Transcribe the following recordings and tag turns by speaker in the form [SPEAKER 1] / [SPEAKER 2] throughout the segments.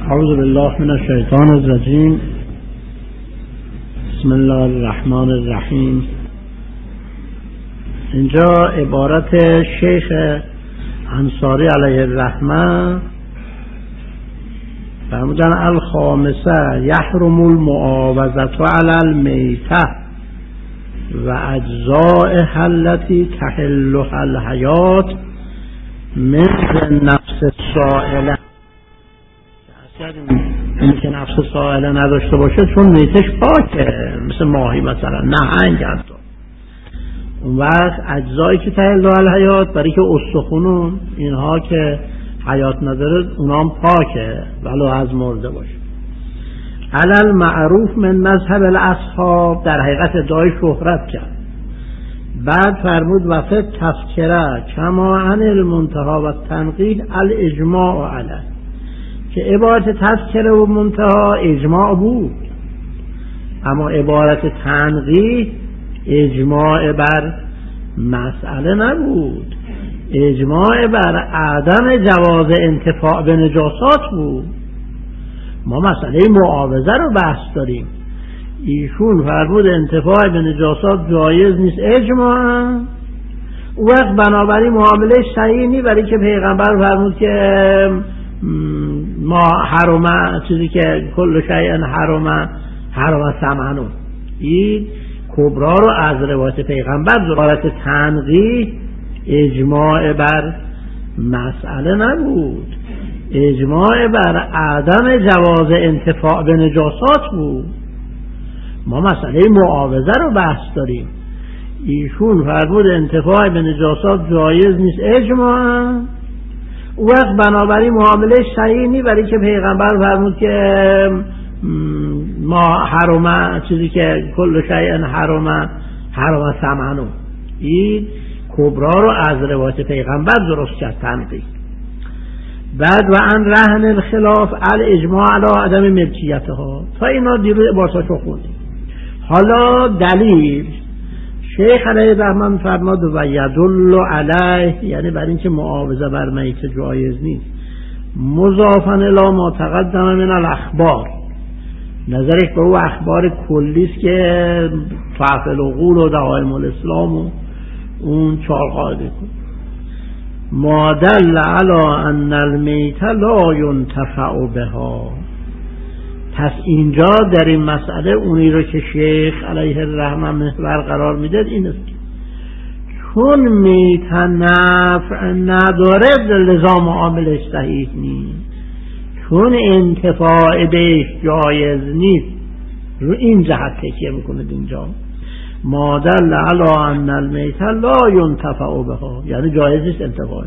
[SPEAKER 1] اعوذ بالله من الشیطان الرجیم. بسم الله الرحمن الرحیم. اینجا عبارت شیخ انصاری علیه الرحمه فرمودن الخامسه یحرم المعاوضة علی المیتة و اجزائها التي تحلها الحیات مثل نفس السائله. این که نفس سائله نداشته باشه چون میتش پاکه، مثل ماهی مثلا، نهنگ حتی. اون وقت اجزایی که تحلها الحیات برای که استخونون اینها که حیات نداره اونا هم پاکه ولو از مرده باشه. علل معروف من مذهب الاصحاب، در حقیقت ادعای شهرت کرد. بعد فرمود وفد تذکره کما عن المنتهى و تنقیح الاجماع علیه، که عبارت تذکره و منتهى اجماع بود، اما عبارت تنقیح اجماع بر مسئله نبود، اجماع بر عدم جواز انتفاع به نجاسات بود. ما مسئله معاوضه رو بحث داریم، ایشون فرمود انتفاع به نجاسات جایز نیست اجماعا. او وقت بنابراین معامله صحیح نیست، برای که پیغمبر فرمود که ما حرمه، چیزی که کل شیء حرم ثمنه، این کبرا رو از روایت پیغمبر ضرورت تنقیح اجماع بر مسئله نبود، اجماع بر عدم جواز انتفاع به نجاسات بود. ما مسئله معاوضه رو بحث داریم، ایشون فرمود انتفاع به نجاسات جایز نیست اجماعا. او وقت بنابراین معامله صحیح نیست، برای که پیغمبر فرمود که ما حرمه، چیزی که کل شیء حرم ثمنه، این کبرا رو از روایت پیغمبر درست کرد تنقیح. بعد و ان رهن الخلاف الاجماع علی عدم ملکیتها، تا اینا دیروز عبارتاشو خوندیم. حالا دلیل شیخ علیه الرحمه فرماد و یدل علیه، یعنی برای اینکه معاوضه بر میت جایز نیست، مضافا الی ما تقدم من الاخبار، نظرش به او اخبار کلیست که فعل العقول و دعایم الاسلام و اون 4 قاعده کن. ما دل علی ان المیت لا ینتفع بها. پس اینجا در این مسئله اونی رو که شیخ علیه الرحمه محور قرار میده این است که چون میت نفع نداره لزا معاملش صحیح نیست، چون انتفاع بهش جایز نیست. رو این جهت تکیه میکنه اینجا ما دل علی ان المیت لا ینتفع بها، یعنی جایز نیست انتفاع.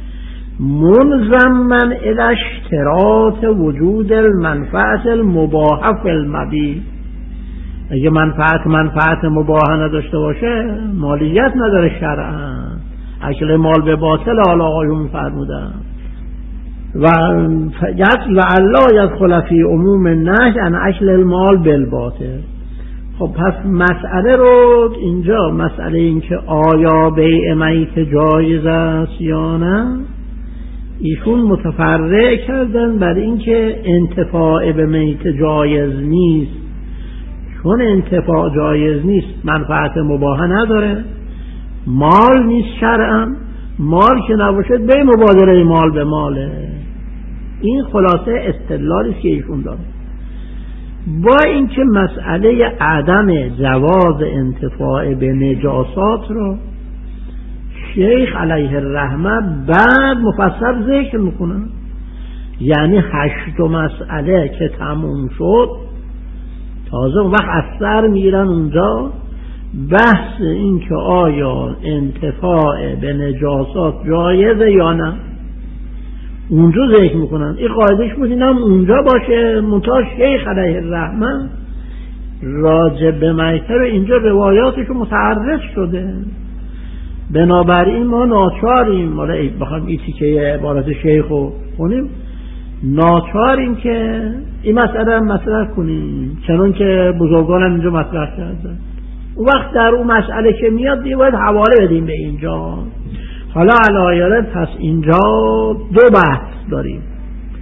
[SPEAKER 1] منضما الی اشتراط وجود المنفعه المباحه فی المبیع، اگه منفعت مباحه نداشته باشه مالیت نداره شرعا، اکل مال به باطل حالا آقایون فرمودن. و الله یدخل فی عموم النهی عن اکل المال بالباطل. خب پس مسئله رو اینجا، مسئله این که آیا بیع میت جایز است یا نه، ایشون متفرع کردن بر این که انتفاع به میت جایز نیست. چون انتفاع جایز نیست، منفعت مباحه نداره، مال نیست شرعا، مال که نباشه به مبادره مال به ماله. این خلاصه استدلالی است که ایشون داره. با اینکه مسئله عدم جواز انتفاع به نجاسات رو شیخ علیه الرحمه بعد مفصل ذکر میکنه، یعنی 8 مسئله که تموم شد تازه اون وقت از سر میگیرن اونجا بحث این که آیا انتفاع به نجاسات جایزه یا نه، اونجا ذکر میکنن. این قاعدش بود اینم اونجا باشه، منتها شیخ علیه الرحمه راجع به میته رو اینجا روایاتش متعرض شده، بنابراین ما ناچاریم، مالا بخوام این تیکه عبارت شیخ رو کنیم، ناچاریم که این مسئله هم مطرح کنیم، چنان که بزرگان هم اینجا مطرح کردن. اون وقت در اون مسئله که میاد دیگه باید حواله بدیم به اینجا. حالا علایره پس اینجا 2 بحث داریم.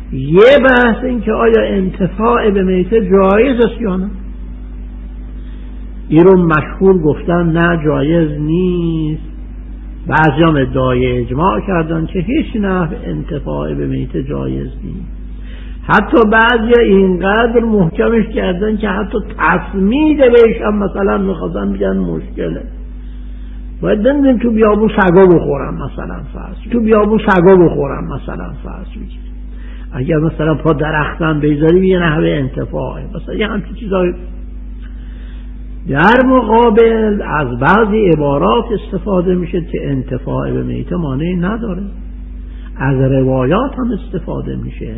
[SPEAKER 1] یه بحث این که آیا انتفاع به میته جایز است یا نه. این رو مشهور گفتن نه جایز نیست. بعضی هم ادعای اجماع کردن که هیچ نحو انتفاع به میته جایز نیست. حتی بعضی اینقدر محکمش کردن که حتی تصمید بهش هم مثلا میخواستن بگن مشکله. باید بندیم تو بیابون سگا بخورم مثلا فرض، تو بیابون سگا بخورم مثلا فرض بگیر. اگر مثلا پا درختن بیزاری یه نحوه انتفاعه، مثلا یه همچین چیزایی. در مقابل از بعضی عبارات استفاده میشه که انتفاع به میته مانعی نداره، از روایات هم استفاده میشه.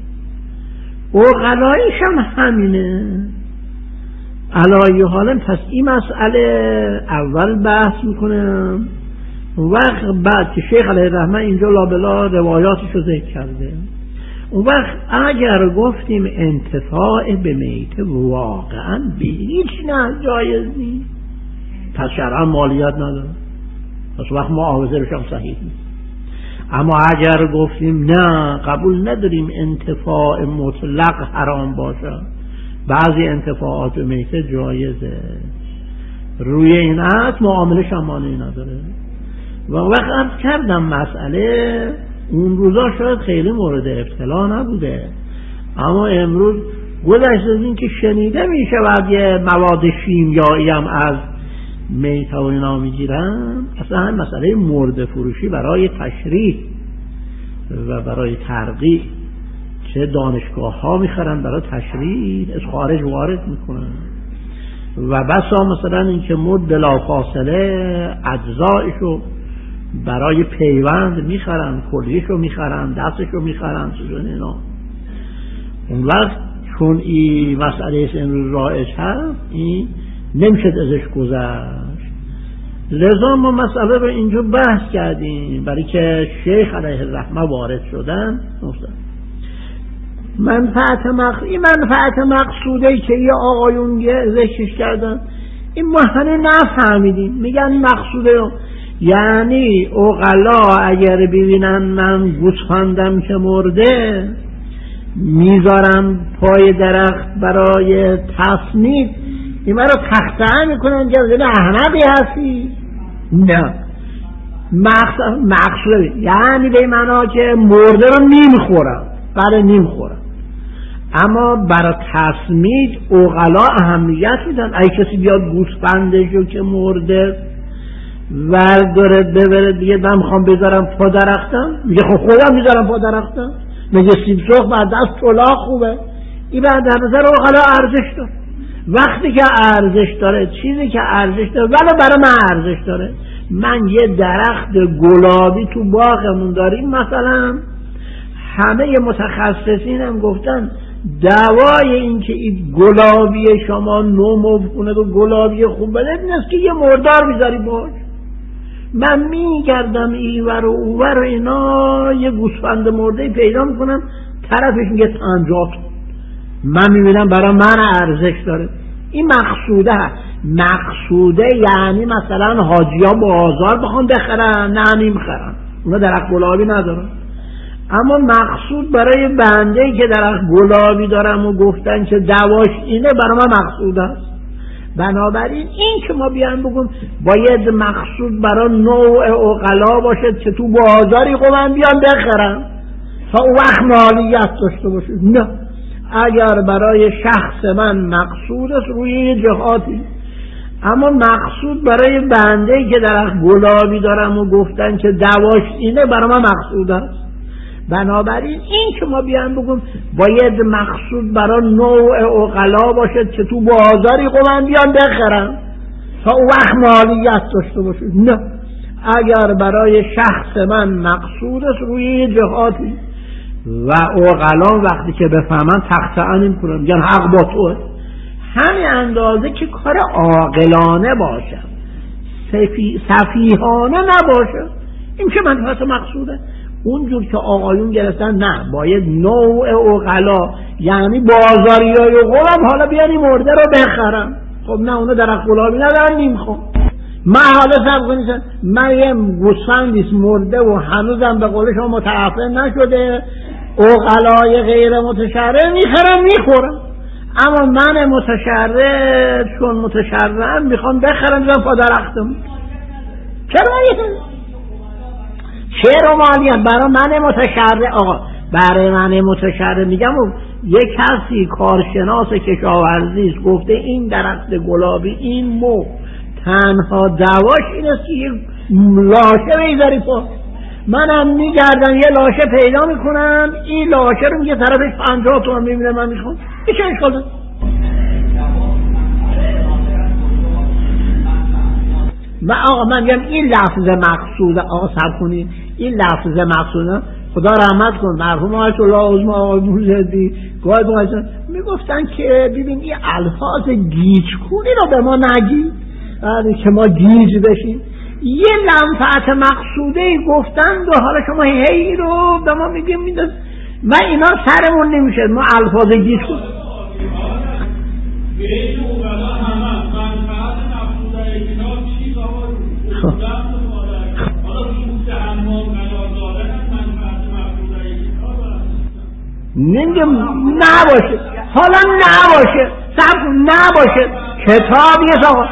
[SPEAKER 1] عقلایش هم همینه. علایه حالا پس این مسئله اول بحث میکنم، وقت بعد که شیخ علیه الرحمه اینجا لابلا روایاتش رو ذکر کرده، اون وقت اگر گفتیم انتفاع به میته واقعا به هیچ نه جایز نیست، پس شرعا مالیات نداره، پس وقت معاوضه هم صحیح نیست. اما اگر گفتیم نه قبول نداریم انتفاع مطلق حرام باشه، بعضی انتفاعات میته جایزه، روی این عهد معامله مانعی نداره. و وقت عرض کردم مسئله اون روزا شاید خیلی مورد ابتلا نبوده، اما امروز گذشت از این که شنیده میشه بعد یه مواد شیمیایی هم از میته و اینا میگیرن، اصلا هم مسئله مرده فروشی برای تشریح و برای ترقیع چه دانشگاه ها میخرن برای تشریح، از خارج وارد میکنن و بسا مثلا اینکه مرد بلافاصله اجزایشو برای پیوند میخرن، کلیشو میخرن، دستشو میخرن، چیزون اینا. اون وقت چون این مسئله امروز رایج هست این نمیشد ازش گذشت، لذا ما مسئله رو اینجا بحث کردیم برای که شیخ علیه الرحمه وارد شدن. منفعت مقصوده که یه آقایون ذکرش کردن این ما هنوز نفهمیدیم. میگن مقصوده یعنی عقلا اگر ببینن من گوسفندم که مرده میذارم پای درخت برای تصمید، این رو تختعه میکنن که احمقی هستی. نه مقصوده یعنی به معنا که مرده رو نمیخورم، بله نمیخورم، اما برای تصمید عقلا اهمیت میدن. اگه کسی بیاد گوسفندشو که مرده ورداره ببره دیگه من میخوام بذارم پا درختم، میگه خب خودم میذارم پا درختم، میگه سیب سرخ بعد از طلا خوبه. این بعد در نظر عقلا ارزش داره. وقتی که ارزش داره، چیزی که ارزش داره ولی برای من ارزش داره. من یه درخت گلابی تو باغمون داریم مثلا، همه متخصصین هم گفتن دوای این که این گلابی شما نمو کنه و گلابی خوب بده این است که یه مردار بیزاری باش. من میگردم اینور و اونور و اینا یه گوسفند مرده پیدا میکنم طرفش میگه 50 تا، من میبینم برای من ارزش داره. این مقصوده هست. مقصوده یعنی مثلا حاجیا بازار بخوان بخرن، نه نمیخرن، اونا درخت گلابی ندارن. اما مقصود برای بنده که درخت گلابی دارم و گفتن که دواش اینه برای ما مقصود است. بنابراین این که ما بیان بگم باید مقصود برای نوع عقلا باشد که تو بازاری قومن بیان بخرن تا اون وقت مالیت داشته باشه، نه. اگر برای شخص من مقصود است روی جهاتی، اما مقصود برای بنده که درخت گلابی دارم و گفتن که دواش اینه برای ما مقصود است. بنابراین این که ما بیان بگم باید مقصود برای نوع عقلا باشد که تو بازاری قومن بیان بخرن تا اون وقت مالیت داشته باشه، نه. اگر برای شخص من مقصود است روی جهاتی و عقلا وقتی که بفهمن تقطعا نمی‌کنن، میگن حق با توه، همین اندازه که کار عاقلانه باشه، سفیهانه نباشه، این که منفعت مقصوده. اونجور که آقایون گرفتن نه باید نوع عقلا یعنی بازاریای عقلا حالا بیانی مرده رو بخرم، خب نه اونا درخت گلابی ندارن نمیخوام. من حالا سب کنیستم من یه گوسفندیست مرده و هنوزم به قول شما متعفن نشده، عقلای غیر متشرع میخرن میخورن، اما من متشرع چون متشرعم میخوام بخرم بزنم پا درختم. چرا شعر و مالیات برای من متشرع؟ آقا برای من متشرع میگم یک کسی کارشناس کشاورزی است گفته این درخت گلابی این مو تنها دواش این است که یک لاشه بگذاری پا، منم میگردم یه لاشه پیدا میکنم، این لاشه رو میگه طرفش 50 تومن میبینه من میخوام، این چه اشکال داره؟ آقا من میگم این لفظ مقصوده، آقا صبر کنید، این لفظ مقصوده خدا رحمت کن مرحوم آیت الله عظما آقای موجدی گاهی باشن میگفتن که ببین این الفاظ گیج‌کنی رو به ما نگی که ما گیج بشیم، یه منفعت مقصوده گفتن و حالا شما هی رو به ما میگیم میدن، من اینا سرمون نمیشه، ما الفاظ گیج‌کن نمیگم نباشه، حالا نباشه نباشه کتابی آقا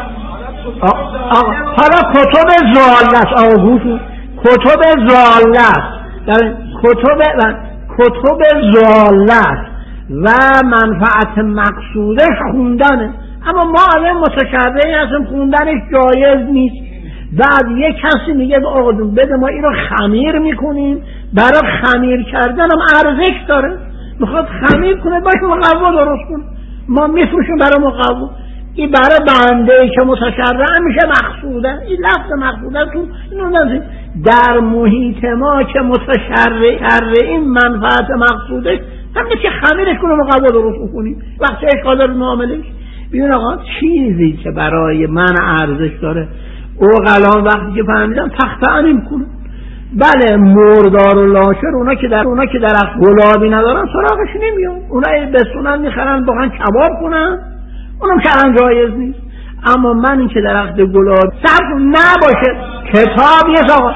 [SPEAKER 1] حالا کتب ضالت آقا گوشو کتب ضالت در کتب ضالت و منفعت مقصودش خوندنه، اما ما الان متشرعی هستیم خوندنش جایز نیست. بعد یک کسی میگه آقا بده ما این رو خمیر میکنیم، برای خمیر کردن هم ارزش داره، میخواد خمیر کنه باشه مقوا درست کنه، ما میفروشیم برای مقوا، این برای بنده که متشرع میشه مقصوده، این لفظ مقصوده تو اینو نزید در محیط ما که متشرعین منفعت مقصوده همه که خمیرش کنه مقوا درست کنیم، وقتی اشکال داره معاملش. ببین آقا چیزی که برای من ارزش داره اوغلان وقتی که فهمیدم تخته میکنه. بله مردار و لاشر اونا که درخت گلابی ندارن سراغش نمیان، اونا بسونن میخرن بخوان کباب کنن، اونم که جایز نیست. اما من این که درخت گلابی صرف نباشه کتابی آقا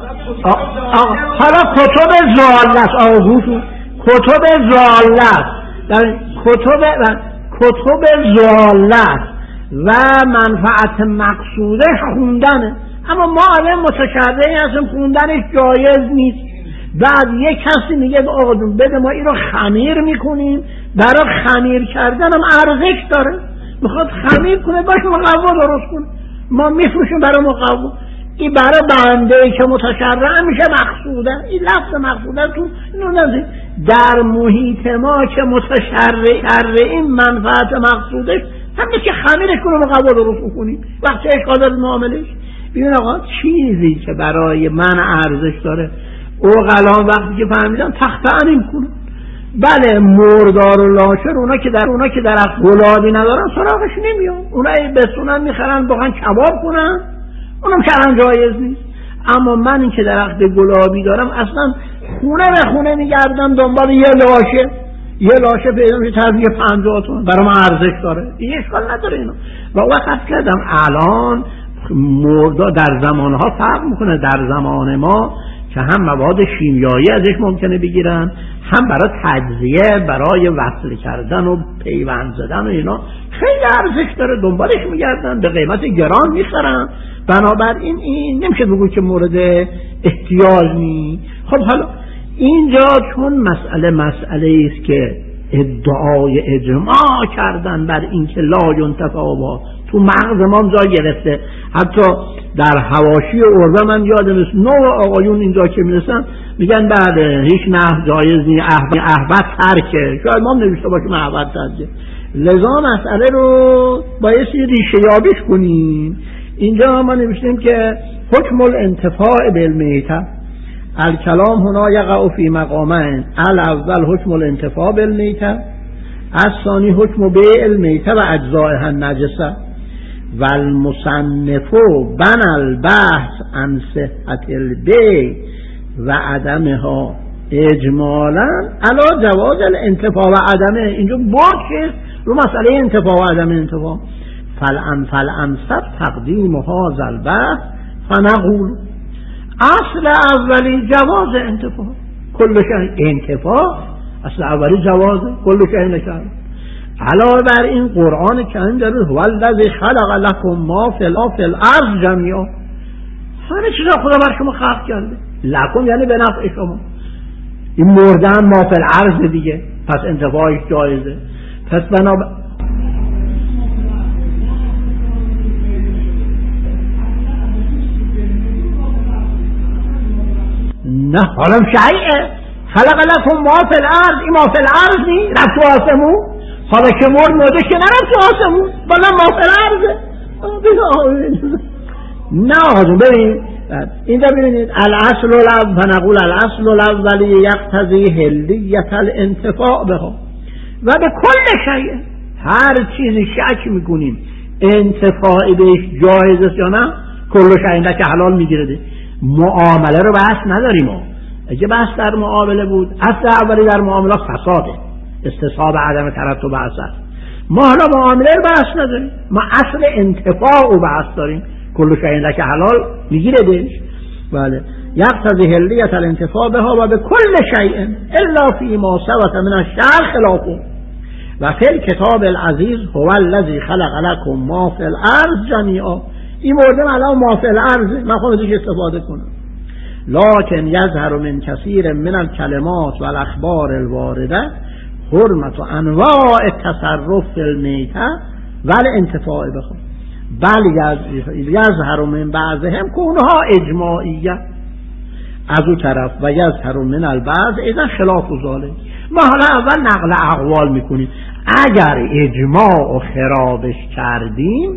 [SPEAKER 1] حالا کتب ضالت آقا گوشو کتب ضالت در کتب ضالت و منفعت مقصودش خوندنه، اما ما الان متشرعی هستیم خوندنش جایز نیست. بعد یک کسی میگه آقا بده ما این رو خمیر میکنیم، برای خمیر کردن هم ارزش داره، میخواد خمیر کنه باشه مقوا درست کنه، ما میفروشیم برای مقوا، این برای بنده که متشرع میشه مقصوده، این لفظ مقصوده تو اینو نزید در محیط ما که متشرعین منفعت مقصودش همه که خمیرش کنه مقوا درست کنیم، وقتی اشکال داره معاملش. ببین آقا چیزی که برای من ارزش داره اوغلان وقتی که فهمیدم تخته میکنه. بله مردار و لاشر اونا که درخت گلابی ندارن سراغش نمیان، اونا بسونن میخرن بخوان کباب کنن، اونم که جایز نیست. اما من این که درخت گلابی دارم اصلا خونه به خونه میگردم دنبال یه لاشه پیدا میشه طرف 50 تومن برای من ارزش داره، این اشکال نداره اینا. و وقت کردم الان مردا در زمانها فرق میکنه، در زمان ما که هم مواد شیمیایی ازش ممکنه بگیرن، هم برای تجزیه برای وصل کردن و پیوند زدن و اینا خیلی ارزش داره، دنبالش میگردن به قیمت گران میخرن، بنابراین این نمیشه بگو که مورد احتیاج نی. خب حالا اینجا چون مسئله است که ادعای اجماع کردن بر این که لا ینتفع تو مغز ما جا گرفته، حتی در حواشی عربه من یادم است نوع آقایون اینجا که میرسن میگن بعد هیچ نه جایز نی احبت ترکه، شاید ما نوشته باشیم احبت ترکه، لذا مسئله رو بایستی ریشه یابیش کنیم. اینجا ما نوشتیم که حکم الانتفاع بالمیته الکلام هنا یقع فی مقامین، الاول حکم الانتفاع بالمیته، الثانی حکم بیع المیته و اجزائها النجسه، و المصنف بنى البحث عن صحت البیع و عدمها اجمالا علی جواز الانتفاع و عدمه. اینجا برد رو مسئله انتفاع و عدم انتفاع، فالانصف تقدیم هذا البحث فنقول اصل اولی جواز انتفاع، کل شیء انتفاع، اصل اولی جوازه، کل شیء نکرد. علاوه بر این قرآن کریم داره هو الذی خلق لکم ما فی الارض جمیعا، همه چیزا خدا بر شما خلق کرده. لکم یعنی به نفع شما. این مردن ما فی الارض دیگه، پس انتفاعش جایزه. پس نه حالا شیء خلق لکم ما فی الارض، این ما فی الارض نی رفت تو آسمون، حالا که مرده که نرفت تو آسمون، بلا ما فی الارض. نه آجون ببین اینجا ببینید الاصل الاول، فنقول الاصل الاولی یقتضی حلیت الانتفاع بها و به کل شیء، هر چیزی شک میکنیم انتفاعی بهش جایز است یا نه، کل شیء که حلال میگیره. معامله رو بحث نداریم ما. اگه بحث در معامله بود، اصل اولی در معاملات فساده، استصحاب عدم ترتب اثر. ما حالا معامله رو بحث نداریم، ما اصل انتفاع رو بحث داریم، کل شیء که حلال میگیره بهش. بله یقتضی حلیت الانتفاع بها و به کل شیء الا فی ما ثبت من الشرع خلافه و فی الکتاب العزیز هو الذی خلق لکم ما فی الارض جمیعا. این مورد الان ما فی الارض، من خودم ازش استفاده کنم. لکن یظهر من کثیر من الکلمات و الاخبار الوارده حرمت و انواع التصرف فی المیتة و الانتفاع بها، بل یظهر من بعضهم کونها اجماعیه از اون طرف و یظهر من البعض اذا خلاف ذلك. ما حالا اول نقل اقوال میکنیم. اگر اجماع و خرابش کردیم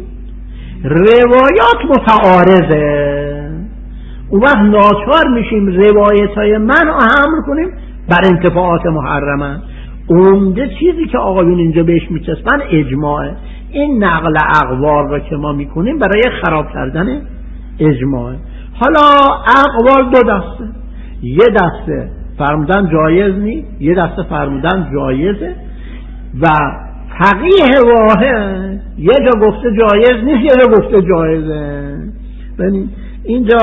[SPEAKER 1] روایات متعارضه، اون وقت ناچار میشیم روایت های من حمل کنیم بر انتفاعات محرمه. عمده چیزی که آقایون اینجا بهش میچسبن اجماعه. این نقل اقوال رو که ما میکنیم برای خراب کردن اجماعه. حالا اقوال دو دسته، یه دسته فرمودن جایز نیست، یه دسته فرمودن جایزه و فقیه واحد یه جا گفته جایز نیست، یه جا گفته جایزه. ببین اینجا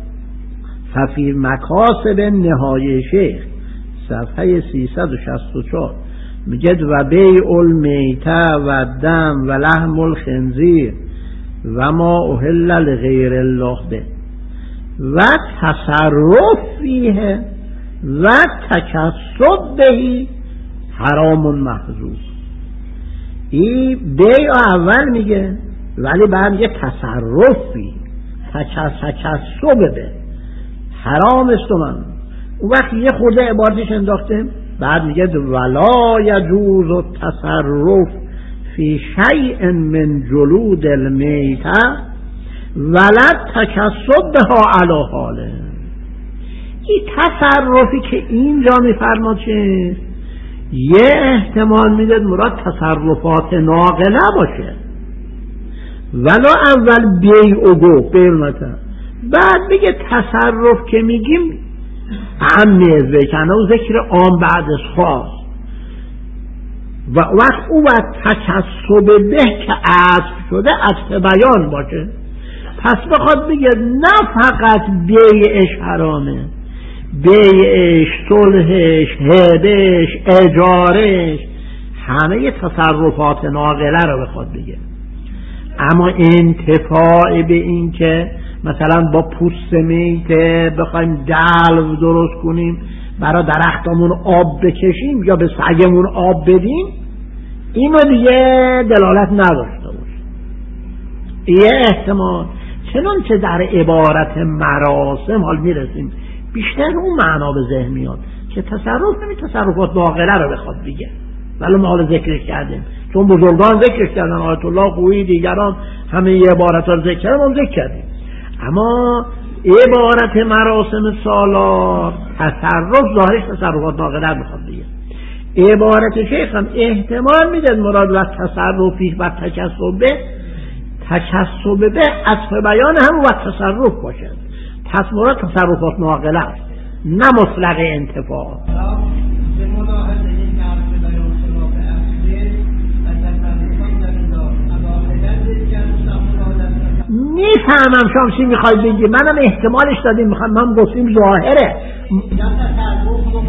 [SPEAKER 1] ففی مکاسب نهایه شیخ صفحه 364 میگه و بیع المیته و دم و لحم الخنزیر و ما اهل لغیر الله به و تصرف فیه و تکسب بهی حرام محظور. این بیع اول میگه ولی بعد میگه تصرف فیه، تکسب به حرام است. من اون وقت یه خورده عبارتش انداختیم، بعد میگه ولا یجوز التصرف فی شیء من جلود المیتة ولا تکسب بها علی حاله. این تصرفی که اینجا میفرماد چه یه احتمال میده مراد تصرفات ناقله باشه، ولا اول بیع و گفت بیرمتا، بعد میگه تصرف که میگیم عمیه ذکنه و ذکر عام بعد از خاص و وقت او باید تکسب به که عطف شده عطف بیان باشه. پس بخواد بگه نه فقط بیعش حرامه، بیعش، صلحش، هبش، اجارش، همه تصرفات ناقله رو بخواد بگه. اما انتفاع به این که مثلا با پوست میته بخوایم دلو درست کنیم برای درختمون آب بکشیم یا به سگمون آب بدیم، اینو دیگه دلالت نداشته باشه. یه احتمال چنانچه در عبارت مراسم حال میرسیم بیشتر اون معنا به ذهن میاد که تصرفات ناقله رو بخواد بگه، ولی ما حال ذکرش کردیم چون بزرگان ذکرش کردن، آیت الله خویی دیگران همه یه عبارت ها ذکر کردن، ما ذکر کردیم. اما عبارت مراسم سالار تصرف ظاهرش تصرفات ناقله میخواد بگه. عبارت شیخ هم احتمال میده مراد و تصرفی و تکسب به عطف بیان هم و تصرف باشد. پس مراد تصرفات ناقله است نه مطلق انتفاع. میفهمم شما چی میخواید بگی، منم احتمالش دادیم، من گفتیم ظاهره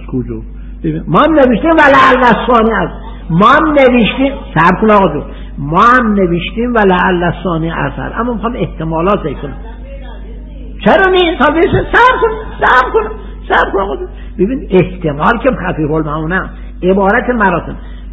[SPEAKER 1] کجا؟ ما هم نوشتیم ولعل الثانی از ما هم نوشتیم صبر کن آقا، ما هم نوشتیم ولعل الثانی اثر، اما میخوام احتمالات کنم. چرا نیست؟ صبر کن آقا. ببین احتمال که خفیف المعونه عبارت مراسم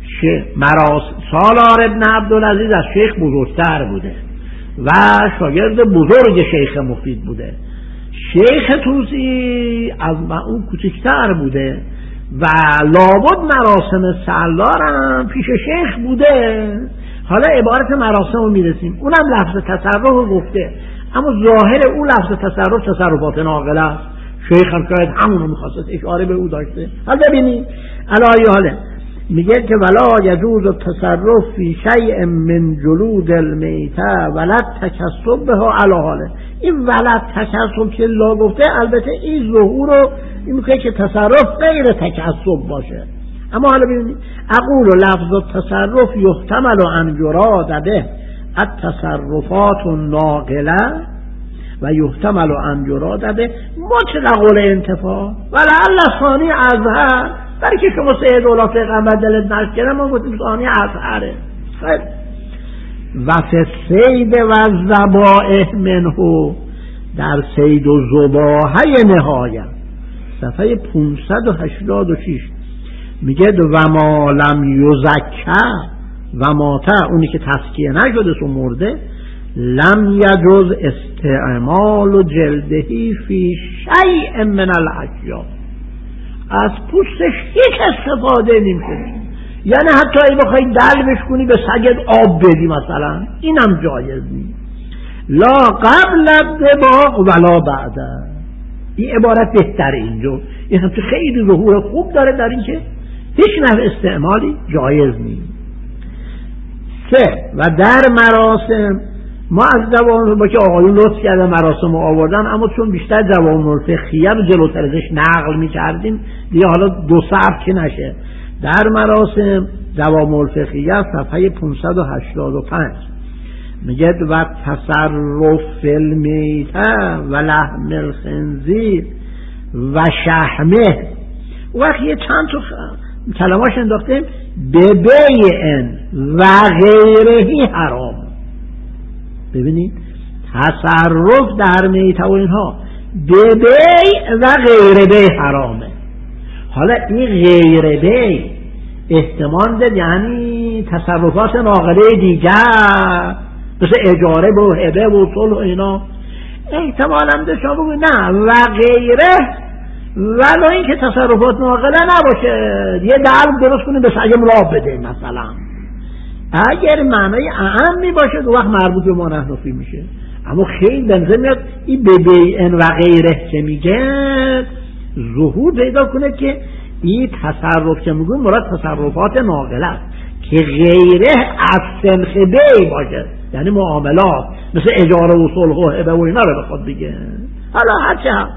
[SPEAKER 1] سالار ابن عبدالعزیز از شیخ بزرگتر بوده و شاگرد بزرگ شیخ مفید بوده. شیخ توسی از اون کوچکتر بوده و لابد مراسم سالارم پیش شیخ بوده. حالا عبارت مراسم رو میرسیم، اونم لفظ تصرف رو گفته، اما ظاهر اون لفظ تصرف تصرفات ناقله است. شیخ هم شاید همونو میخواست اشاره به او داشته. حالا ببینید علایه حاله میگه که ولا یجوز التصرف فی شیء من جلود المیته ولد تکسب بها علی حاله. این ولد تکسب که لا گفته البته این ظهور رو این میگه که تصرف غیر تکسب باشه. اما حالا ببینید اقول لفظ التصرف یحتمل ان یراد به التصرفات الناقله و یحتمل ان یراد به مطلق الانتفاع ولعل الثانی اظهر. برای که شما سید اولا پیغمبر دلت نشکنه ما گفتیم ثانی اظهره. خیلی و فسید و ذبائح منه در سید و ذباحه نهایت صفحه 586 میگه و ما لم یزکه و ماته اونی که تزکیه نشده سو مرده لم یجوز استعمال جلدهی فی شیء من الاشیاء، از پوستش هیچ استفاده نمیشه. یعنی حتی اگه بخوای دلبش کنی به سگت آب بدی مثلا اینم جایز نیست. لا قبل الدباغ ولا بعد. این عبارت بهتره اینجا، این هم خیلی ظهور خوب داره در این که هیچ نوع استعمالی جایز نیست. و در مراسم ما از جوامع با که آقایون لطف کرده مراسم رو آوردن، اما چون بیشتر جوامع فقهیه رو جلوتر ازش نقل می‌کردیم دیگه حالا دو ثبت که نشه. در مراسم جوامع فقهیه صفحه 585 میگه و تصرف المیته و لحم الخنزیر و شحمه. وقتی یه چند تا کلماش انداختیم به بیعن و غیرهی حرام. ببینید تصرف در میته و اینها به بیع و غیر بیع حرامه. حالا این غیر بیع احتمال ده یعنی تصرفات ناقله دیگر مثل اجاره و هبه و صلح و اینا احتمال هم ده شما بگوید نه و غیره، ولو این که تصرفات ناقله نباشه یه دلب درست کنیم به سگم راه بده مثلا. اگر معنای اعمی باشه دو وقت مربوط به ما نحنفی میشه. اما خیلی بنظر میاد این به بیعن و غیره که میگه ظهور پیدا کنه که این تصرف که میگون مراد تصرفات ناقله است که غیره از سنخ بیع باشه، یعنی معاملات مثل اجاره و صلح و هبه و اینا رو بخواد بگه. حالا هرچه هم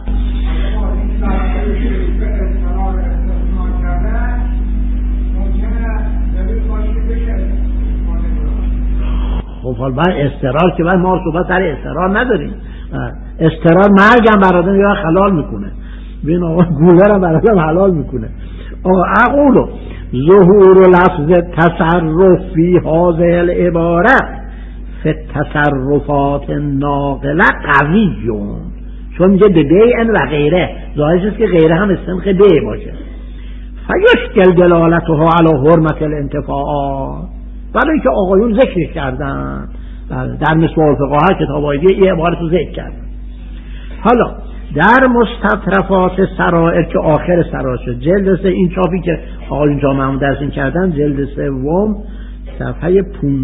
[SPEAKER 1] خب حال باید استرار که باید ما صحبت سر استرار نداریم. استرار مرگم برادم یا حلال میکنه، بین آقا گوله برادم حلال میکنه. اقولو ظهور لفظ تصرف فی هذه العباره فی التصرفات ناقله قویون، چون میگه به بیعن و غیره ظاهرش است که غیره هم استنخ بیع باشه. فیشکل دلالتها علی حرمت الانتفاعات، برای که آقایون ذکرش کردن در مصباح الفقهاء کتاب آیدی یه عبارت رو ذکر کردن. حالا در مستطرفات سرائر که آخر سرائر شد جلد سه، این چاپی که آقایون جامعه هم درسین کردن جلد سوم صفحه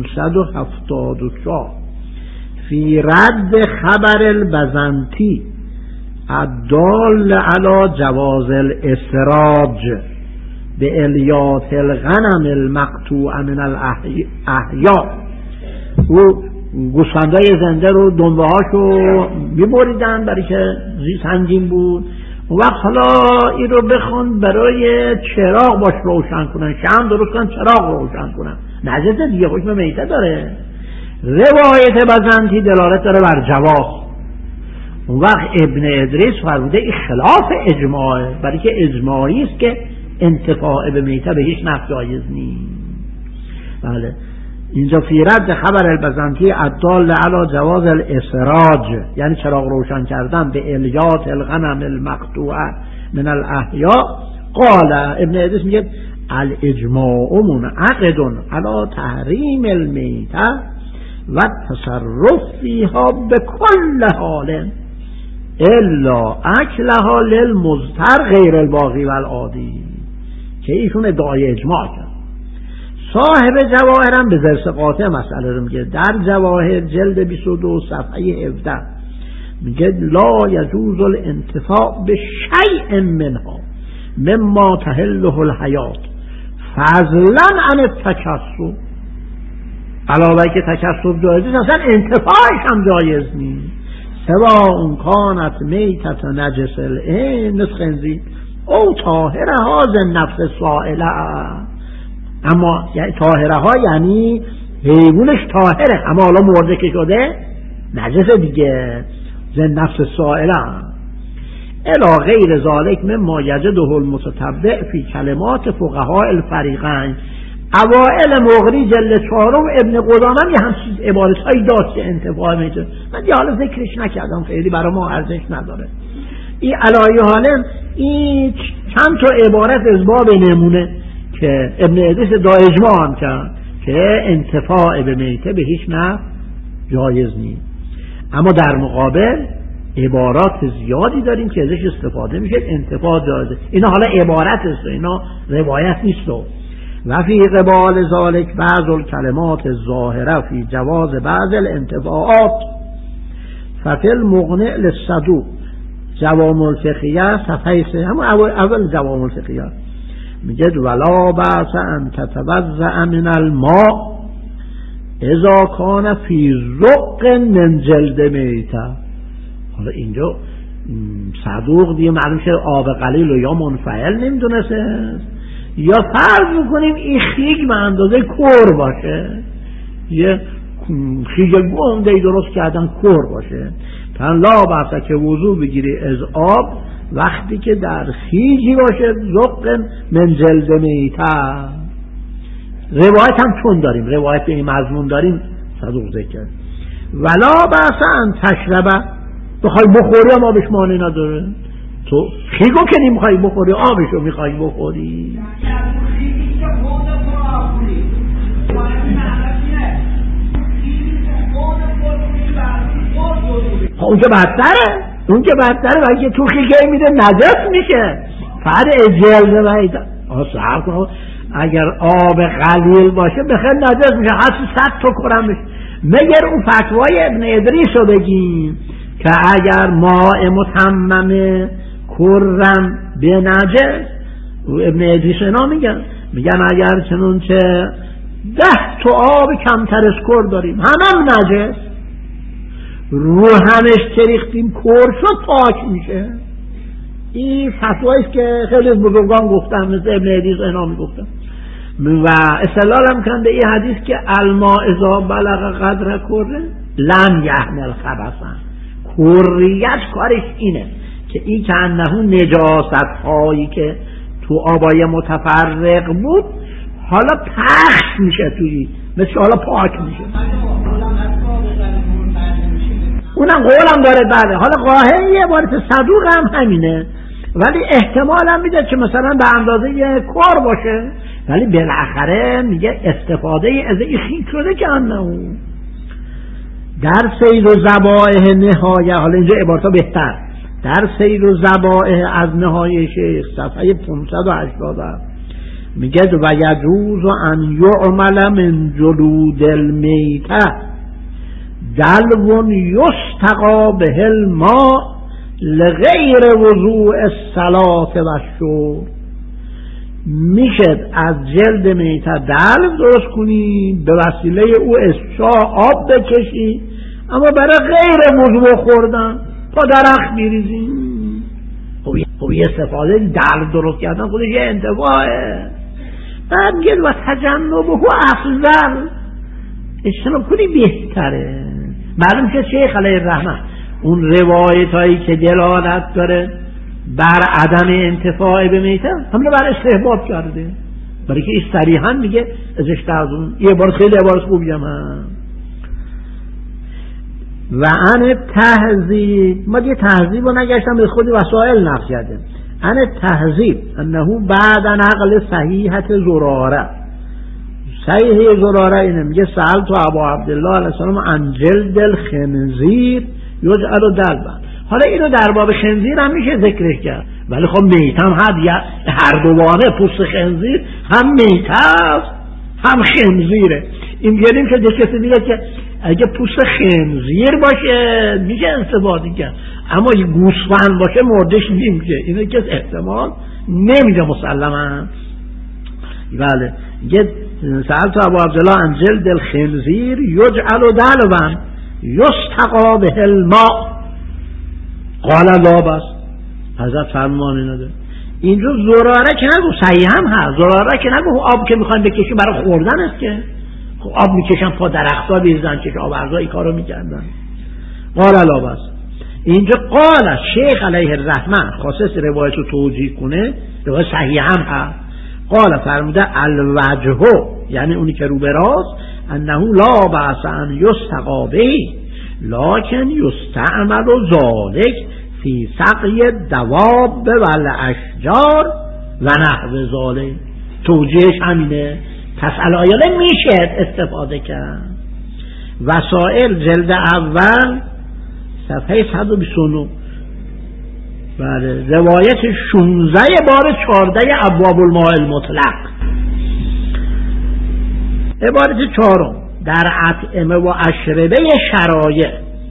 [SPEAKER 1] 574 فی رد خبر البزنطی الدال علی جواز الاسراج به الیات الغنم المقطوع من الاحیا. او گوسفندای زنده رو دنبه هاشو میبریدن برای که سنگین بود، و وقت حالا این رو بخوان برای چراغ باش روشن کنن، شمع درست کنن چراغ روشن کنن، نجسه دیگه حکم میته داره. روایت بزنطی دلالت داره بر جواز. اون وقت ابن ادریس فرموده این خلاف اجماعه، برای که اجماعی است که انتفاع به میته به هیچ نفع جایز نیست. بله اینجا فی رد خبر البزنطی الدال علی جواز الاسراج، یعنی چراغ روشن کردن به الیات الغنم المقطوعه من الاحیاء. قال ابن ادریس میگه الاجماع منعقد علی تحریم المیته و تصرف فیها بكل حال الا اکلها للمضطر غیر الباقی و العادی، که ایشون ادعای اجماع کرد. صاحب جواهر هم به ذرس قاطع مسئله رو میگه در جواهر جلد 22 صفحه 17 میگه لا یجوز الانتفاع به شیء منها مما تحله الحیات فضلا عن التکسب. علاوه که تکسب جایز نیست، اصلا انتفاعش هم جایز نیست. سواء کانت میتة نجس العین مثل خنزیر او طاهره ها ز نفس سائله. اما طاهره ها یعنی حیوانش طاهره، اما حالا مرده که شده نجس دیگه، ز نفس سائله. الی غیر ذالک مما یجده المتتبع فی کلمات فقهاء الفریقین. اوائل مغری جلد 4 ابن قدامه یه همچین عبارت‌هایی داشت که انتفاع میشه، من یه حالا ذکرش نکردم، خیلی برای ما ارزش نداره. این علایه حالا این چند تا عبارت از باب نمونه که ابن ادریس دا اجماع هم کرد که انتفاع به میته به هیچ نفع جایز نیست. اما در مقابل عبارات زیادی داریم که ازش استفاده میشه انتفاع جایزه. اینا حالا عبارت است، اینا روایت نیست. و فی قبال ذالک بعض الکلمات الظاهره فی جواز بعض الانتفاعات ففی المقنع للصدوق جوامع الفقهیه صفحه 3 هم اول جوامع الفقهیه میگه ولا باس ان تتوضأ من الماء اذا کان فی زق من جلد میته. حالا اینجا صدوق دیگه معلوم شه آب قلیل و یا منفعل نمیدونسته، یا فرض میکنیم این خیگ به اندازه کور باشه، یه خیگ گنده‌ای درست کردن کور باشه، تن لا بحثه که وضو بگیری از آب وقتی که در خیجی باشه زق من جلد میته. روایت هم چون داریم، روایت به این مضمون داریم صدوق ذکر. ولا بحثه ان تشربه، بخوای بخوری هم آبش مانع نداره، تو خیگو که نمیخوای بخوری آبشو میخوای بخوری. اون که بدتره، اون که بدتره برای که تو خیگه میده نجس میشه. فقط جلد باید صحب کن اگر آب قلیل باشه بخیر نجس میشه، حتی 100 تا کرم میشه. مگر اون فتوای ابن ادریس رو بگیم که اگر ماء متممه کرم به نجس، ابن ادریس اینا میگن اگر چنونچه 10 تا آب کمتر از کر داریم همه نجس، رو همش چریختیم کر شد پاک میشه. این فتواییست که خیلی از بزرگان گفتن، مثل ابن ادریس اینا میگفتن و استدلال هم کردن به این حدیث که الماء اذا بلغ قدر کره لم یحمل خبثا. کریت کارش اینه که این که انه نجاست هایی که تو آبای متفرق بود حالا پخش میشه توی، مثل حالا پاک میشه. اونم قولم داره بله. حالا قاهر یه عبارت صدوق هم همینه، ولی احتمال هم میده که مثلا به اندازه یه کار باشه، ولی بالاخره میگه استفاده از این خیک شده که انه در سیر و ذبائح نهایه. حالا اینجا عبارتا بهتر، در سیر و ذبائح از نهایه شیخ صفحه 580 میگه و یجوز ان یعمل من جلود المیته دلو یستقا به الماء لغیر وضوء الصلاة و الشرب. میشه از جلد میته دلو درست کنی، به وسیله او اشعاع آب بکشی، اما برای غیر وضوء خوردن تا درخت میریزی. خب یه استفاده دلو درست کردن خودش یه انتفاعه. بعد میگه و تجنبه افضل، اجتناب کنی بهتره. معلوم که شیخ علیه الرحمه اون روایت هایی که دلالت داره بر عدم انتفاع به میته همه بر استحباب کرده، برای که این صریحا میگه ازش از اون. یه عبارت خیلی عبارت خوبی هم و ان تهذیب، ما دیگه تهذیب رو نگشتم به خود وسائل نقل کرده. ان تهذیب انه بعد نقل صحیحت زراره، صحیح زراره اینه میگه سألت ابا عبدالله علیه السلام عن جلد الخنزیر یجعل دلبا. حالا اینو در باب خنزیر هم میشه ذکرش کرد، ولی خب میت هم هر دوانه، پوست خنزیر هم میت است هم خنزیره. این بیاریم که کسی میگه که اگه پوست خنزیر باشه میشه استفاده کرد، اما اگه گوسفند باشه مردش نمیشه. اینو که احتمال نمیده مسلما. بله یه سألت ابو عبدالله عن جلد الخنزیر یجعل دلوا یستقی به الماء قال لا بس. حضرت فرمانی نداره. اینجا زراره که نگو، صحیح هم هست، زراره که نگو آب که میخواین بکشی برای خوردن است که خب آب میکشن پا درختا بیزن که آبرزا این کارو میکردن. قال لا بس. اینجا قال شیخ علیه الرحمه خاصه روایت رو توجیه کنه، روایت صحیح هم هست. قال فرموده الوجه، یعنی اونی که رو به راست، انه لا بأس ان یستقی به لکن یستعمل ذلک فی سقی الدواب والاشجار و نحو ذلک. توجیهش همینه. پس الایه میشه استفاده کرد. وسائل جلد اول صفحه 129. بله روایت 16 بار 14 ابواب الماء المطلق. عبارت 4 در اطعمه و اشربه شرایع.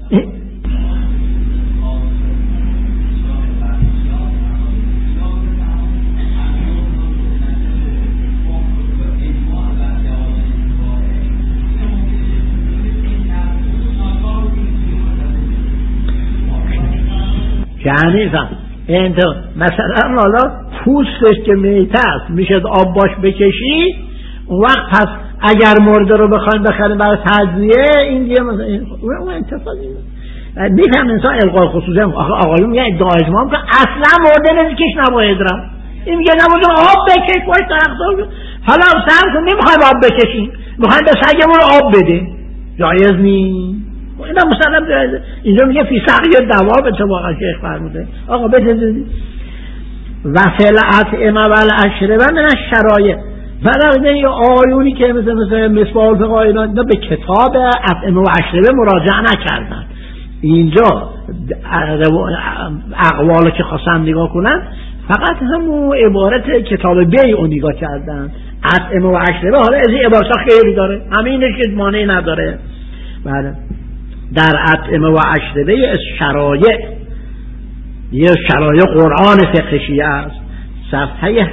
[SPEAKER 1] یعنی مثلا حالا پوستش که میته است میشه آب باش بکشی، اون وقت پس اگر مرده رو بخوایم بخریم برای تجزیه این دیگه مثلا اون انتفاضی میفهم انسان القای خصوصی. آقایون میگه ادعا اجماع که اصلا مرده نمیکش نباید را، این میگه نباید آب بکش باید درخت. حالا سهم کن نمیخوایم آب بکشیم، میخوایم به سگمون آب بده، جایز نیست. اینا مثلا اینجا میگه فی سقی دواب اتفاقا شیخ فرموده آقا بده. و فل اطعمه و الاشربه من الشرایع. بعد این آیونی که مثل مصباح الفقه اینا به کتاب اطعمه و اشربه مراجعه نکردن، اینجا اقوالو که خواستن نگاه کنن فقط همون عبارت کتاب بیع رو نگاه کردن. اطعمه و اشربه حالا از این عبارت خیلی داره، همینش که مانعی نداره. بله در اطعمه و اشربه شرایع، یه شرایع قرآن فقه شیعه است، صفحه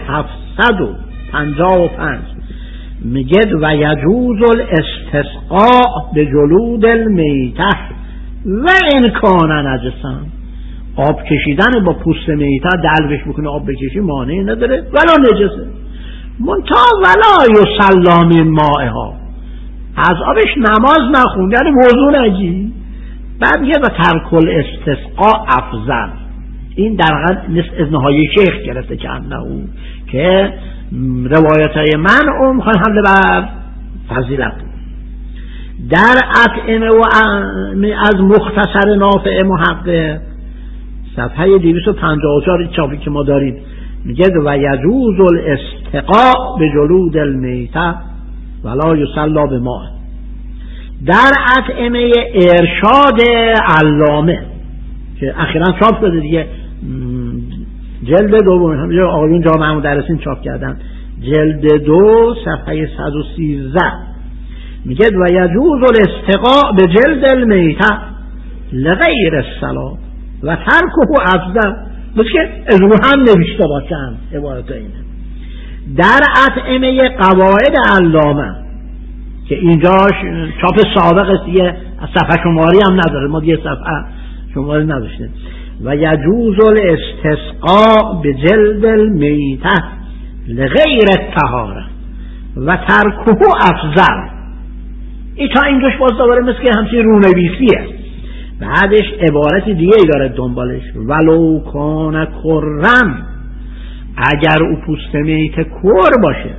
[SPEAKER 1] 755 میگه و یجوز الاستسقاء به جلود المیته و این کان نجسا. آب کشیدن با پوست میته دلوش بکنه آب بکشی مانعی نداره ولا نجسه. منتها ولا یصلی من مائها، از آبش نماز نخون، یعنی موضوع نگی. بعد میگه و ترک الاستسقاء افضل. این در حقیقت نصف اذنهای شیخ گرفته که انه که روایت های من میخوان حمله بر فضیلت. در اطعمه و از مختصر نافع محقق صفحه 254 چاپی که ما داریم میگه و یجوز الاستقاء به جلود المیته ولا یصلی بماء. در اطعمه ارشاد علامه که اخیراً چاپ شده دیگه، جلد دوم، همینجا آقایون جامعه مدرسین چاپ کردن، جلد 2 صفحه 113 میگه و یجوز الاستقاء به جلد المیته لغیر الصلاة و ترکه افضل. مثل که از رو هم نوشته باشن عبارت اینه. در اطعمه قواعد علامه که اینجا چاپ سابق است دیگه، صفحه شماری هم نداره، ما دیگه صفحه شماری نداشته. و یجوز الاستسقاء به جلد المیته لغیر الطهاره و ترکه افضل. این تا اینجاش باز دوباره مثل که همچین رونویسیه. بعدش عبارت دیگه ای داره دنبالش، ولو کان کرم، اگر او پوست میت کر باشه،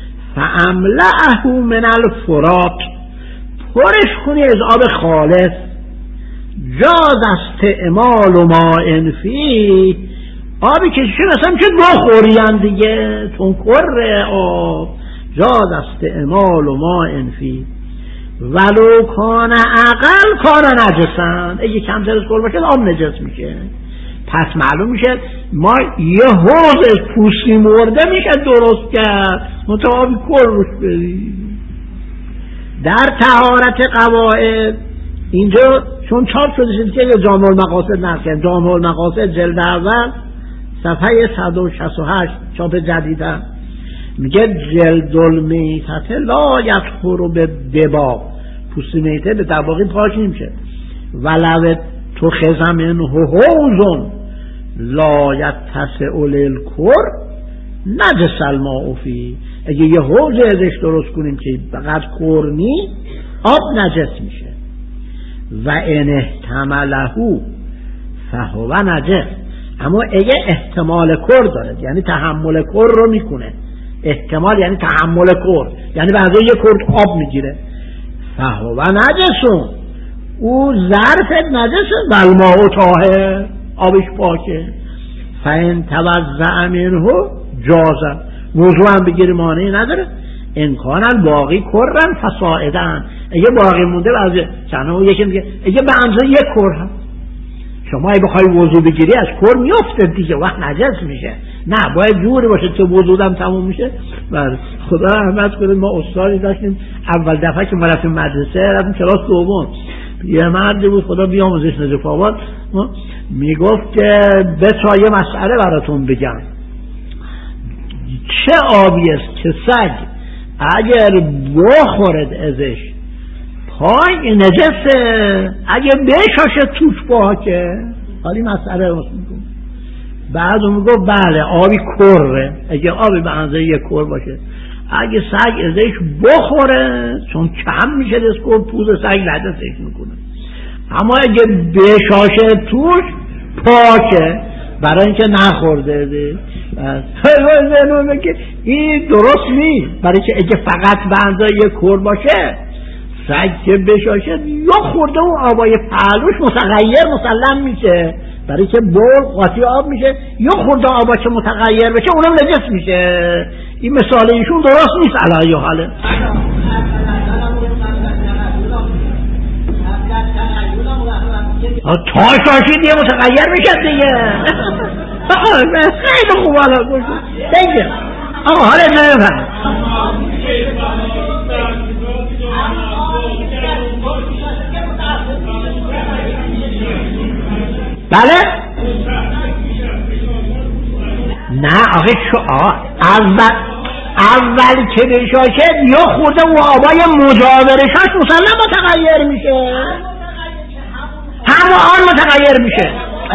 [SPEAKER 1] فاملأه من الفرات، پرش کنی از آب خالص، جاز استعمال ماء فیه، آبی که چه مثلا چه بخورین دیگه چون کره آب، جاز استعمال ماء فیه ولو کان اقل کان نجسن، اگه کمتر از کر باشه آب نجس میشه. پس معلوم میشه ما یه حوض از پوستی مرده میشه درست کرد متعابی کر روش بریم. در طهارت قواعد اینجا چون چاپ شده شد که جامع المقاصد نرکن، جامع المقاصد جلد اول صفحه 168 چاپ جدیدن میگه جلد المیتت لا یطهر بالدباغ، پوست میته به دباغی پاک نمیشه، ولو اتخذ منه حوض لا یتسع للکر نجس الماء فیه، اگه یه حوض ازش درست کنیم که فقط کرنی آب نجس میشه. و ان احتمله فهو نجس، اما اگه احتمال کر داره یعنی تحمل کر رو میکنه، احتمال یعنی تحمل کر یعنی به اندازه یه کرد آب میگیره، فهو نجسون، او ظرف نجسه، والماء طاهر، آبش پاکه. فان توضأ منه جاز، وضو هم بگیری مانعی نداره، امکان الباقی کرن فصاعدن، اگه باقی مونده بعضی چنانو یکی میگه اگه به اندازه یک کر هم شما اگه بخوای وضو بگیری از کر میافته دیگه وقت نجس میشه، نه باید جوری باشه تو وضودم تموم میشه. بله خدا رحمت کنه، ما استادی داشتیم اول دفعه که ما رفتیم مدرسه، رفتیم کلاس دوم، یه مردی بود خدا بیاموزش نجف آباد، میگفت که بچا یه مسئله براتون بگم، چه آبی است که سگ اگر بخورد ازش پای نجسه، اگه بشاشه توش پاکه. حالی مسئله راست میکنه، بعد اون میگو بله آبی کره، اگه آبی به اندازه یک کر باشه اگه سگ ازش بخوره چون کم میشه دست پوز سگ نجسش میکنه، اما اگه بشاشه توش پاکه برای اینکه نخورده ده. این درست نیست، برای که اگه فقط به اندازه یک کر باشه سگ که بشاشه یا خورده اون آبای پهلوش متغیر مسلم میشه، برای که بول قاطی آب میشه، یا خورده آبا که متغیر بشه اونم نجس میشه. این مثال ایشون درست نیست علی حاله. تا شاشید یه متغیر میشه دیگه. خیلی خوب حالا گوش بگیر آقا حالا نمیفهم بله نه آخه اول که بشاشه یا خورده و آبای مجاورشاش مسلم متغیر میشه، همون متغیر میشه.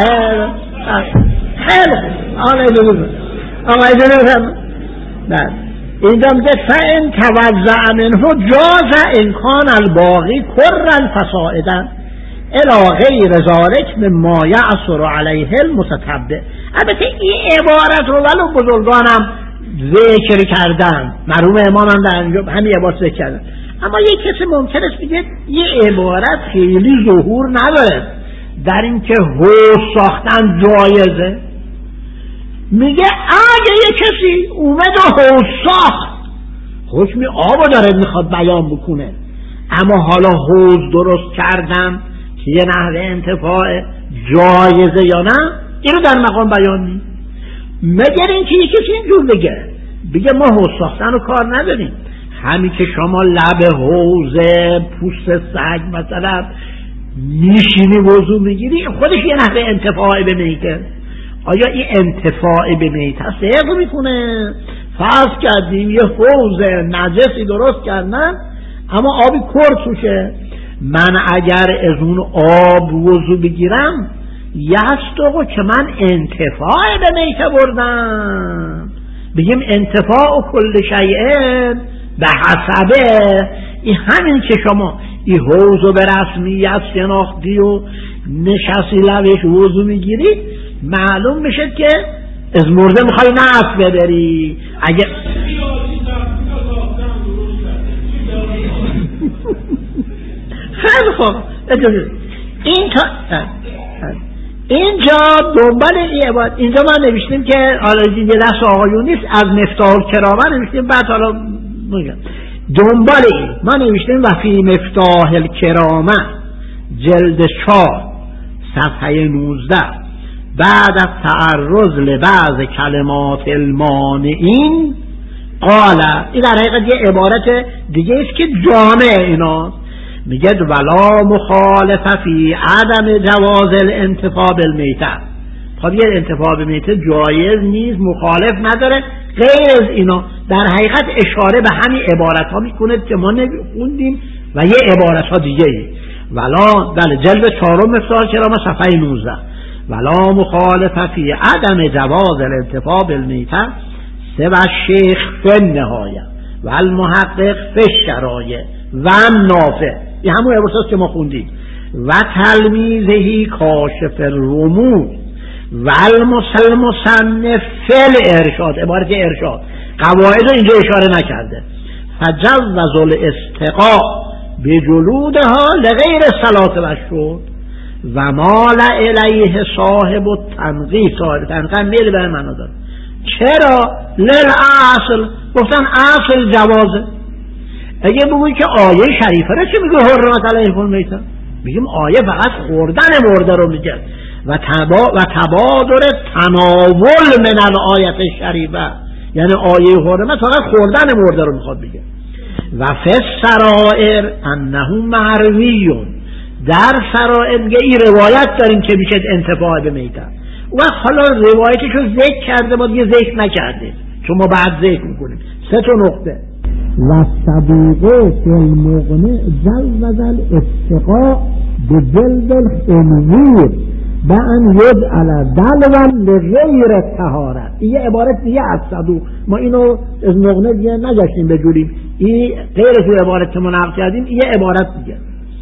[SPEAKER 1] خیلی آقا ایدونه بفهم بله اینجا میگه فَإِن تَوَضَّأَ مِنْهُ جَازَ إِنْ كَانَ الْبَاقِي كُرًّا فَصَاعِدًا إِلَى غَيْرِ ذَلِكَ مِمَّا يَعْثُرُ عَلَيْهِ الْمُتَتَبِّعُ. البته این عبارت رو ولو بزرگانم ذکر کردن، مرحوم امام هم در همین عبارت ذکر کردن، اما یک کسی ممکن است بگه یه عبارت خیلی ظهور نداره در این که حوض ساختن جایزه. میگه اگه یه کسی اومد و حوض ساخت حکمی آبو داره میخواد بیان بکنه، اما حالا حوض درست کردن که یه نحوه انتفاع جایزه یا نه اینو در مقام بیان نیست. مگر اینکه یه کسی اینجور بگه ما حوض ساختن رو کار نداریم، همین که شما لب حوض پوست سگ مثلا میشینی وضو میگیری خودش یه نحوه انتفاع به میته. آیا این انتفاع به میته صدق میکنه؟ فرض کردیم یه حوض نجسی درست کردن اما آبی کر توشه، من اگر از اون آب وضو بگیرم یستقو که من انتفاع به میته بردم. بگیم انتفاع کل شیء به حسبه، این همین که شما این حوض و به رسمیت شناختی و نشستی لبش وضو میگیری، معلوم میشه که از مرده میخوای نفس ببری. اگه خیلی خوب اینجا دنبال این عبادت، اینجا ما نوشتیم که حالا یه دست آقایون نیست، از مفتاح الکرامه نوشتیم، بعد حالا میگم دنبال این ما نوشتیم و فی مفتاح الکرامه جلد 4 صفحه 19 بعد از تعرض لبعض کلمات المانعین قال، این در حقیقت یه عبارت دیگه است که جامع اینا میگه ولا مخالفه فی عدم جواز الانتفاع بالمیته. خب یه انتفاع بالمیته جایز نیست، مخالف نداره. غیر از اینا در حقیقت اشاره به همین عبارت ها میکنه که ما خوندیم و یه عبارت ها دیگه ای. ولا بله جلد 4 مفتاح الکرامه صفحه 19 ولا مخالفه فی عدم جواز الانتفاع بالمیته سوى الشیخ فی النهایه و المحقق فی الشرایع و نافع. این همون عبارت که ما خوندیم. و تلمیذهی کاشف الرموز و المصنف فی الارشاد، عبارت ارشاد قواعد رو اینجا اشاره نکرده. فجوز الاستقاء بجلودها لغیر الصلاة و الشرب و مال الیه صاحب التنقیح. صاحب تنقیح میل به معنا داره. چرا؟ للأصل، گفتن اصل جوازه. اگه بگوی که آیه شریفه رو چه میگه حرمت علیکم المیتة، میگیم آیه فقط خوردن مرده رو میگه و تبادر تناول من الآیه شریفه، یعنی آیه حرمت فقط خوردن مرده رو میخواد بگه. و فی السرائر انه مرویون، در سرائر میگه این روایت داریم که میشه انتفاع به میته. و حالا روایتشو ذکر کرده با دیگه ذکر نکرده، چون ما بعد ذکر میکنیم. 3 نقطه. و صدوقه فی المغنی جوز الاستقاء بجلد الخنزیر و ان یجعل دلوا لغیر طهارت. این عبارت دیگه از صدوق، ما اینو از مغنی دیگه نگشتیم بجوریم، این غیر از عبارت که ما نقل کردیم، این عبارت دیگه.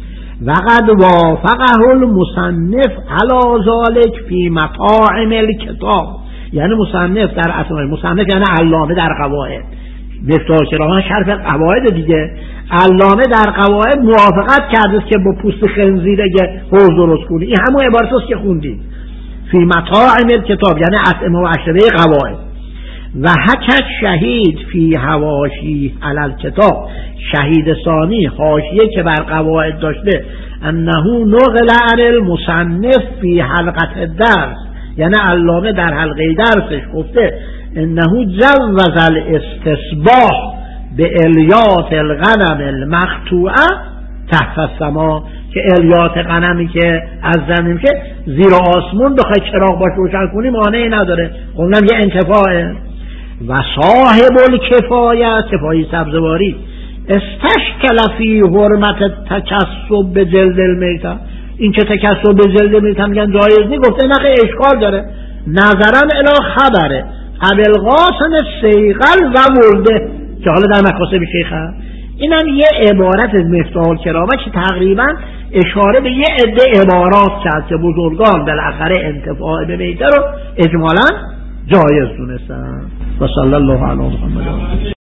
[SPEAKER 1] وقد وافقه المصنف علی ذلك فی مطاعم الکتاب، یعنی مصنف در اسماء، مصنف یعنی علامه در قواعد، مفتاح الکرامه شرح قواعد دیگه، علامه در قواعد موافقت کرده که با پوست خنزیر اگه حوض درست کنی. این همون عبارت است که خوندیم فی مطاعم الکتاب، یعنی اسماء و اشرطه قواعد. و حکت شهید فی حواشی علی الکتاب، شهید ثانی حاشیه که بر قواعد داشته، انه نقل عن المصنف فی حلقه الدرس، یعنی علامه در حلقه درسش گفته انه جوز الاستصباح به الیات الغنم المقطوعه تحت السما، که الیات غنمی که از زمین که زیر آسمون بخوای چراغ باش روشن کنی مانعی نداره، اونم یه انتفاعه. و صاحب الکفایه، کفایه سبزواری، استشکل فی حرمت تکسب به جلد المیته، این که تکسب به جلد المیته میگن جایز نیست، گفته نه اشکال داره. نظرا الی خبره ابوالقاسم سیغل و ورده که حالا در مکاسب شیخ هست. اینم یه عبارت از مفتاح الکرامه که تقریبا اشاره به یه عده عبارات کرد که بزرگان بالاخره انتفاع به میته رو اجمالا جایز دونستن. و صلی الله علی محمد.